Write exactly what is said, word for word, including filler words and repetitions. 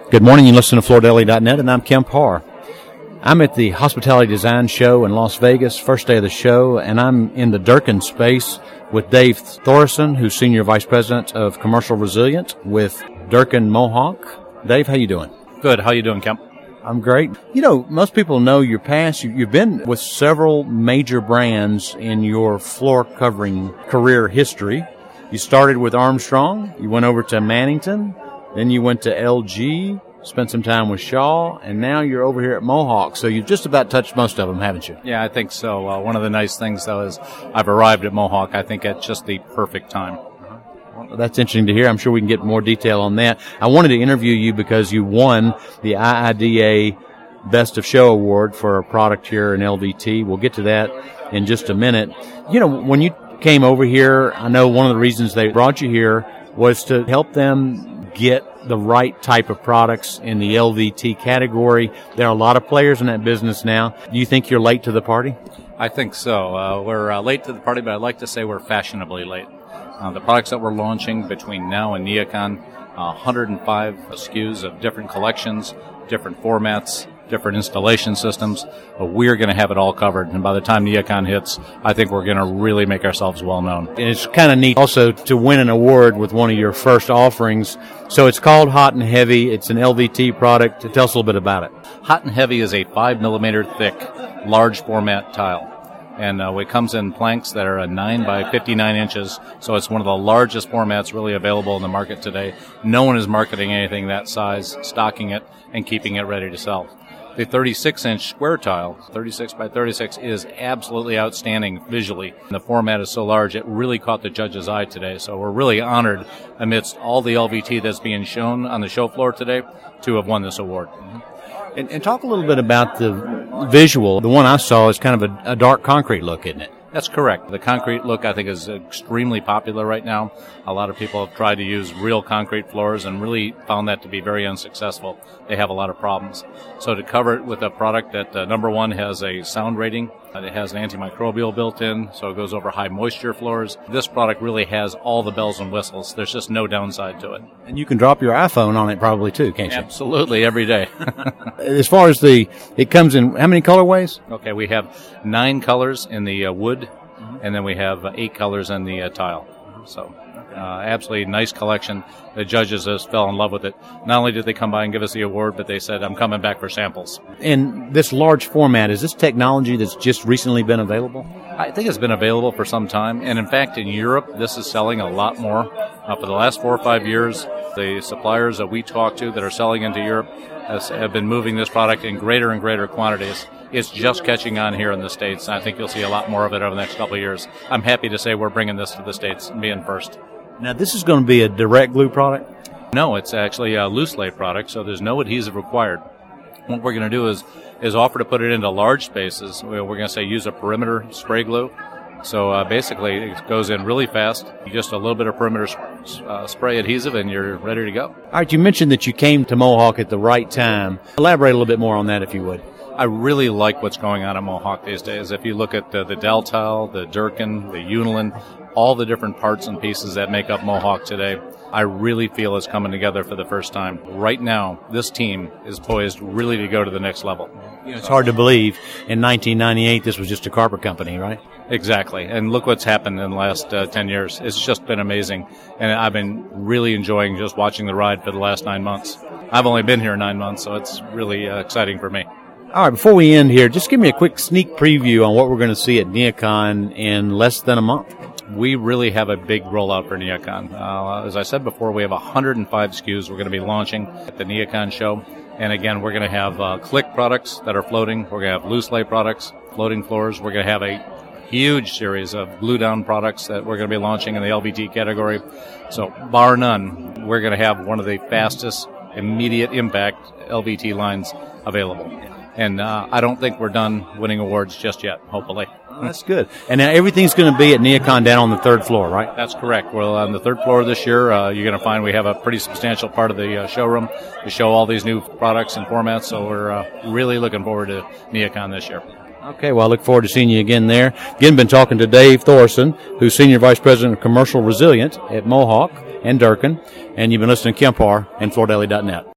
Good morning. You listen to Floor Daily dot net, and I'm Kim Parr. I'm at the Hospitality Design Show in Las Vegas, first day of the show, and I'm in the Durkin space with Dave Thoresen, who's Senior Vice President of Commercial Resilient with Durkin Mohawk. Dave, how you doing? Good. How you doing, Kim? I'm great. You know, most people know your past. You've been with several major brands in your floor covering career history. You started with Armstrong, you went over to Mannington, then you went to L G, spent some time with Shaw, and now you're over here at Mohawk. So you've just about touched most of them, haven't you? Yeah, I think so. Uh, one of the nice things, though, is I've arrived at Mohawk, I think, at just the perfect time. Well, that's interesting to hear. I'm sure we can get more detail on that. I wanted to interview you because you won the I I D A Best of Show Award for a product here in L V T. We'll get to that in just a minute. You know, when you came over here, I know one of the reasons they brought you here was to help them get the right type of products in the L V T category. There are a lot of players in that business now. Do you think you're late to the party? I think so. Uh, we're uh, late to the party, but I'd like to say we're fashionably late. Uh, the products that we're launching between now and NeoCon, uh, one hundred five S K Us of different collections, different formats, different installation systems. Uh, we're going to have it all covered. And by the time NeoCon hits, I think we're going to really make ourselves well known. And it's kind of neat also to win an award with one of your first offerings. So it's called Hot and Heavy. It's an L V T product. Tell us a little bit about it. Hot and Heavy is a five millimeter thick, large format tile. And uh, it comes in planks that are a nine by fifty-nine inches, so it's one of the largest formats really available in the market today. No one is marketing anything that size, stocking it, and keeping it ready to sell. The thirty-six inch square tile, thirty-six by thirty-six, is absolutely outstanding visually. And the format is so large, it really caught the judge's eye today. So we're really honored, amidst all the L V T that's being shown on the show floor today, to have won this award. And, and talk a little bit about the visual. The one I saw is kind of a, a dark concrete look, isn't it? That's correct. The concrete look, I think, is extremely popular right now. A lot of people have tried to use real concrete floors and really found that to be very unsuccessful. They have a lot of problems. So to cover it with a product that, uh, number one, has a sound rating, uh, it has an antimicrobial built in, so it goes over high moisture floors. This product really has all the bells and whistles. There's just no downside to it. And you can drop your iPhone on it probably too, can't you? Absolutely, every day. As far as the, it comes in how many colorways? Okay, we have nine colors in the uh, wood, and then we have uh, eight colors in the uh, tile. So, uh, absolutely nice collection. The judges just fell in love with it. Not only did they come by and give us the award, but they said, I'm coming back for samples. And this large format, is this technology that's just recently been available? I think it's been available for some time. And in fact, in Europe, this is selling a lot more. Uh, for the last four or five years, the suppliers that we talk to that are selling into Europe has, have been moving this product in greater and greater quantities. It's just catching on here in the States, and I think you'll see a lot more of it over the next couple of years. I'm happy to say we're bringing this to the States and being first. Now, this is going to be a direct glue product? No, it's actually a loose lay product, so there's no adhesive required. What we're going to do is is offer to put it into large spaces. We're going to say use a perimeter spray glue. So uh, basically, it goes in really fast. Just a little bit of perimeter uh, spray adhesive, and you're ready to go. All right, you mentioned that you came to Mohawk at the right time. Elaborate a little bit more on that, if you would. I really like what's going on at Mohawk these days. If you look at the, the Deltile, the Durkin, the Unilin, all the different parts and pieces that make up Mohawk today, I really feel it's coming together for the first time. Right now, this team is poised really to go to the next level. You know, it's hard to believe in nineteen ninety-eight this was just a carpet company, right? Exactly. And look what's happened in the last uh, ten years. It's just been amazing. And I've been really enjoying just watching the ride for the last nine months. I've only been here nine months, so it's really uh, exciting for me. All right, before we end here, just give me a quick sneak preview on what we're going to see at NeoCon in less than a month. We really have a big rollout for NeoCon. Uh, as I said before, we have one hundred five S K Us we're going to be launching at the NeoCon show. And again, we're going to have uh, click products that are floating. We're going to have loose lay products, floating floors. We're going to have a huge series of glue down products that we're going to be launching in the L V T category. So bar none, we're going to have one of the fastest, immediate impact L V T lines available. And uh, I don't think we're done winning awards just yet, hopefully. Oh, that's good. And now everything's going to be at NeoCon down on the third floor, right? That's correct. Well, on the third floor this year, uh, you're going to find we have a pretty substantial part of the uh, showroom to show all these new products and formats. So we're uh, really looking forward to NeoCon this year. Okay, well, I look forward to seeing you again there. Again, been talking to Dave Thoresen, who's Senior Vice President of Commercial Resilient at Mohawk and Durkin. And you've been listening to Kim Parr and Floor Daily dot net.